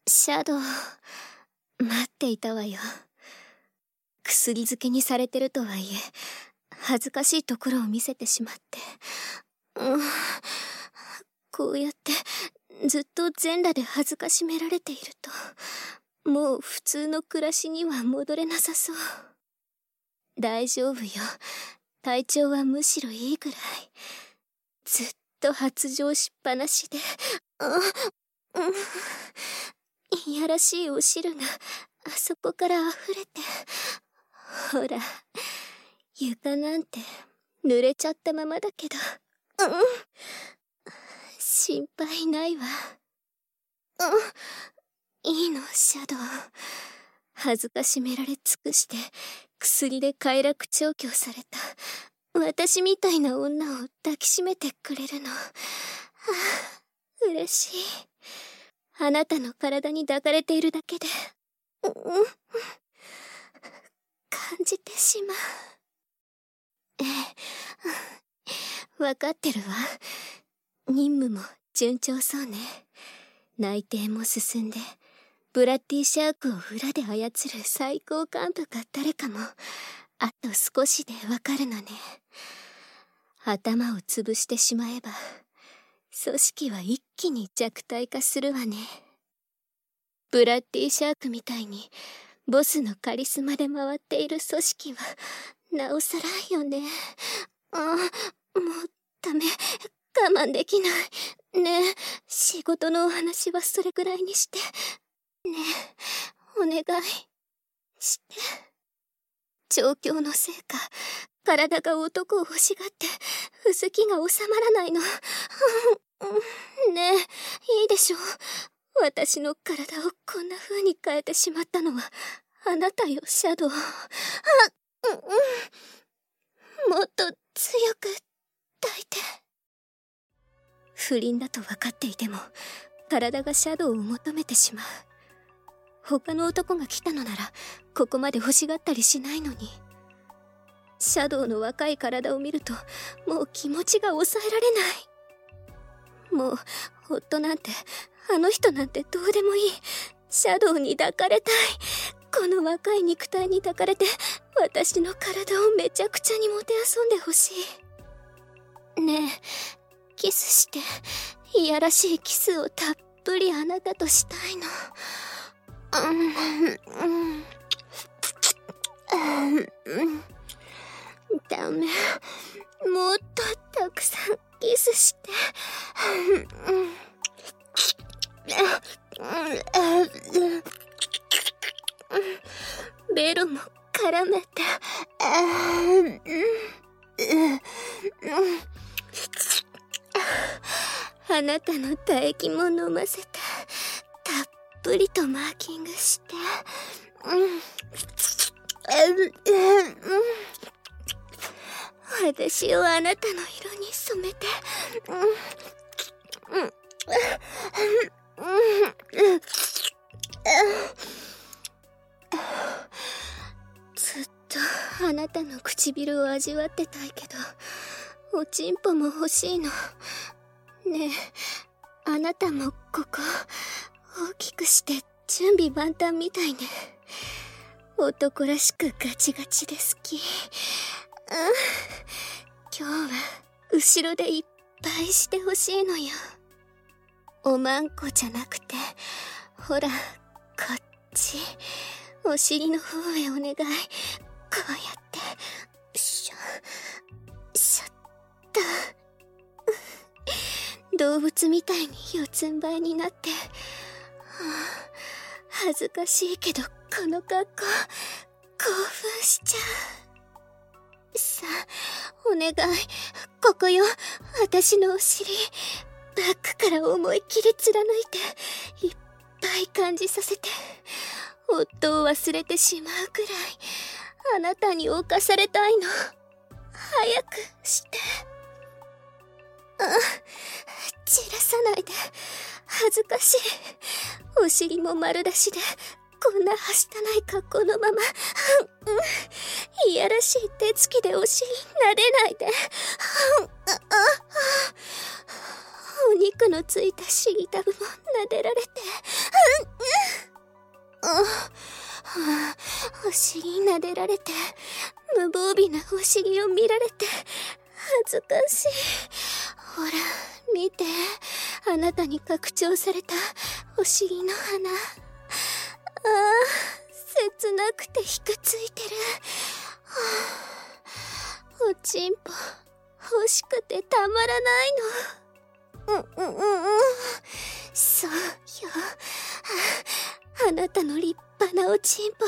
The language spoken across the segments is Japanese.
シャドウ、待っていたわよ。薬漬けにされてるとはいえ、恥ずかしいところを見せてしまって。こうやってずっと全裸で恥ずかしめられていると、もう普通の暮らしには戻れなさそう。大丈夫よ。体調はむしろいいぐらい。ずっと発情しっぱなしで、いやらしいお汁があそこから溢れて、ほら、床なんて濡れちゃったままだけど、心配ないわ。いいの、シャドウ。恥ずかしめられ尽くして薬で快楽調教された私みたいな女を抱きしめてくれるの。嬉しい。あなたの体に抱かれているだけで、感じてしまう。わかってるわ。任務も順調そうね。内定も進んで、ブラッディシャークを裏で操る最高幹部が誰かも、あと少しでわかるのね。頭を潰してしまえば、組織は一気に弱体化するわね。ブラッディシャークみたいに、ボスのカリスマで回っている組織は、なおさらよね。もうダメ。我慢できない。ねえ、仕事のお話はそれぐらいにして。ねえ、お願いして。状況のせいか、体が男を欲しがって、うずきが収まらないの。ねえ、いいでしょう。私の体をこんな風に変えてしまったのは、あなたよ、シャドウ。もっと強く抱いて。不倫だと分かっていても、体がシャドウを求めてしまう。他の男が来たのなら、ここまで欲しがったりしないのに。シャドウの若い体を見ると、もう気持ちが抑えられない。もう、夫なんて、あの人なんてどうでもいい。シャドウに抱かれたい。この若い肉体に抱かれて、私の体をめちゃくちゃにもてあそんでほしい。ねえ、キスして、いやらしいキスをたっぷりあなたとしたいの。ダメ。もっとたくさんキスして。ベロも絡めて。あなたの唾液も飲ませて、たっぷりとマーキングして。私をあなたの色に染めて。ずっとあなたの唇を味わってたいけど、おちんぽも欲しいの。ねえ、あなたもここ大きくして準備万端みたいね。男らしくガチガチで好き。今日は後ろでいっぱいしてほしいのよ。おまんこじゃなくて、ほら、こっち。お尻の方へお願い。こうやって、しょっと。動物みたいに四つん這いになって。恥ずかしいけど、この格好、興奮しちゃう。さあ、お願い。ここよ。私のお尻。バックから思いっきり貫いて、いっぱい感じさせて、夫を忘れてしまうくらい、あなたに侵されたいの。早くして。散らさないで。恥ずかしい。お尻も丸出しで、こんなはしたない格好のまま。いやらしい手つきでお尻撫でないで。お肉のついた尻タブも撫でられて。 お尻撫でられて、無防備なお尻を見られて、恥ずかしい。ほら、見て。あなたに拡張されたお尻の花。切なくてひくついてる。おちんぽ、欲しくてたまらないの。そうよ。あなたの立派なおちんぽ。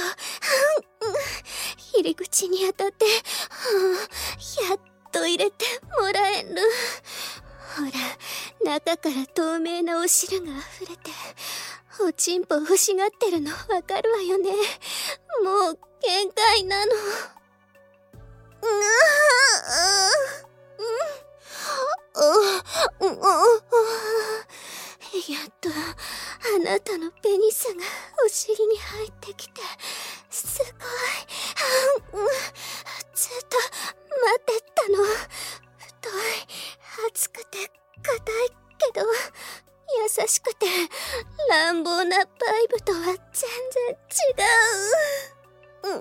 入り口に当たって、やっと入れてもらえる。ほら、中から透明なお汁が溢れて、おちんぽ欲しがってるのわかるわよね。もう限界なの。やっとあなたのペニスがお尻に入ってきて、すごい。ずっと待ってたの。太い、熱くて硬いけど優しくて乱暴なパイプとは全然違う。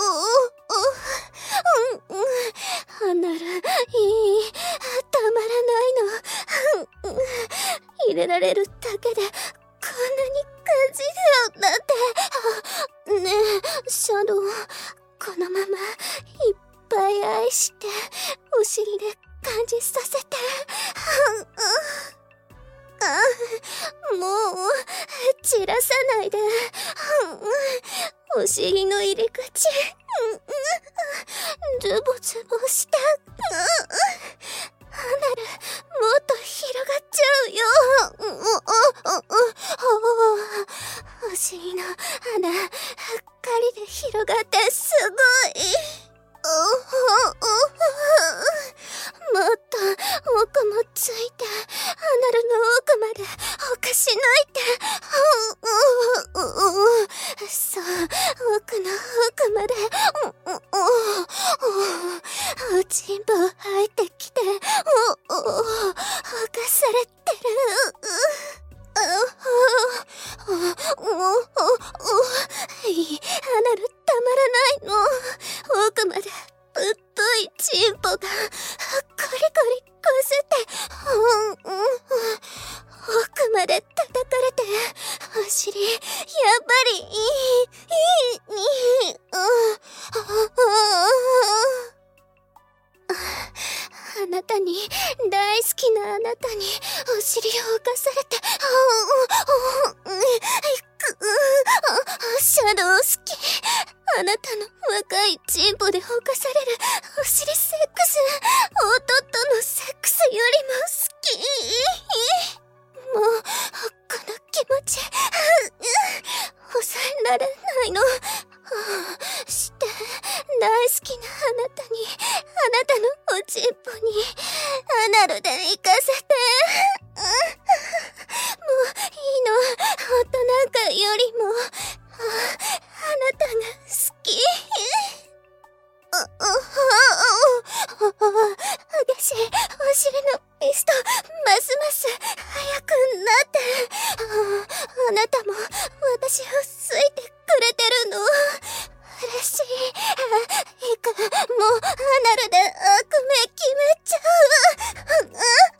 アナル、いい、たまらないの。入れられるだけでこんなに感じるよなんて。ねえ、シャドウ、このままいっぱい愛してお尻で感じさせて。もう散らさないで。お尻の入り口ズボズボして。アナル、もっと広がっちゃうよ。お尻の穴、うっかりで広がってすごい。もっと奥もついて、アナルの奥までおかしないて。そう、奥の奥まで。おちんぽ入ってきて、おかされてる。アナルたまらないの。奥までぶっといチンポがコリコリこすって、奥まで叩かれて、お尻やっぱりいい。あなたに、大好きなあなたにお尻を犯されて、シャドウ好き。あなたの若いチンポで犯されるお尻セックス、弟のセックスよりも好き。もうこの気持ち抑えられないの。して大好きなあなたに、あなたのおちんぽにアナルで行かせて。もういいの。夫なんかよりもあなたが好き。激しいお尻のピスト、ますます速くなって。あなたも私を好いてくれてるの。嬉しい。いく、もうアナルで悪名決めちゃう。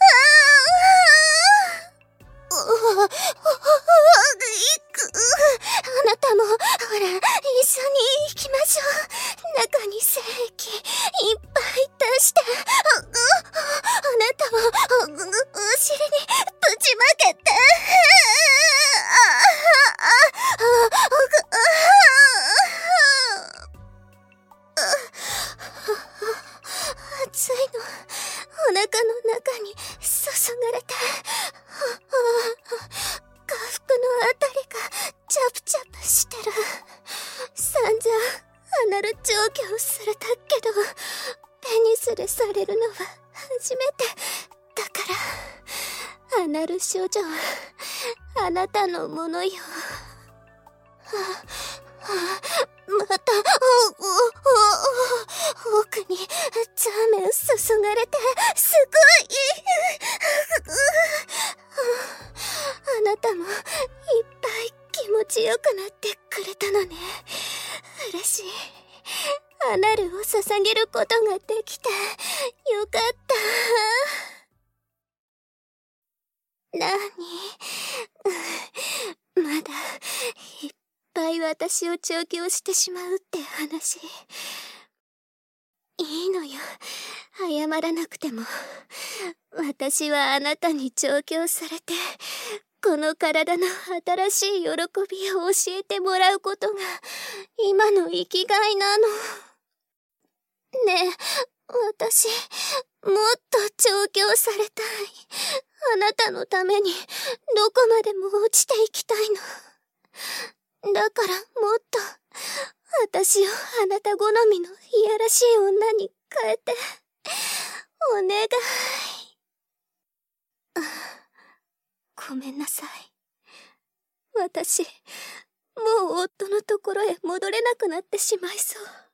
あなたもほら一緒に行きましょう。中に精液いっぱい出して、あなたもお尻にぶちまけて。熱いの、お腹の中に注がれて、下腹のあたりがチャプチャプしてる。散々アナル調教されたけど、ペニスでされるのは初めてだから、アナル少女はあなたのものよ。また奥にザーメン注がれてすごい。あなたもいっぱい気持持ちよくなってくれたのね。嬉しい。アナルを捧げることができてよかった。なに、まだいっぱい私を調教してしまうって話。いいのよ、謝らなくても。私はあなたに調教されて、この体の新しい喜びを教えてもらうことが今の生きがいなの。ねえ、私、もっと調教されたい。あなたのためにどこまでも落ちていきたいの。だからもっと私をあなた好みのいやらしい女に変えて、お願い。ごめんなさい。私、もう夫のところへ戻れなくなってしまいそう。